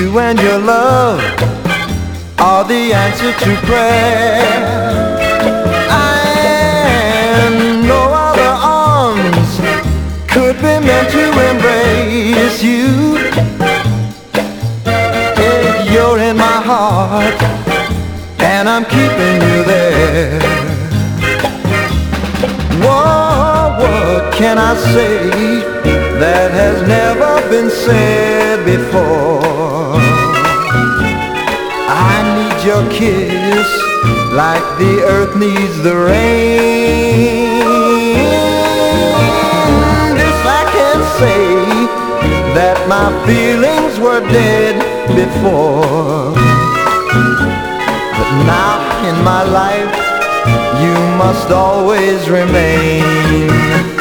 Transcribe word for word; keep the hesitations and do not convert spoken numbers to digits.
You and your love are the answer to prayer, and no other arms could be meant to embrace you. If you're in my heart and I'm keeping you there, whoa, what can I say that has never been said before? I need your kiss like the earth needs the rain. This I can say, that my feelings were dead before, but now in my life you must always remain.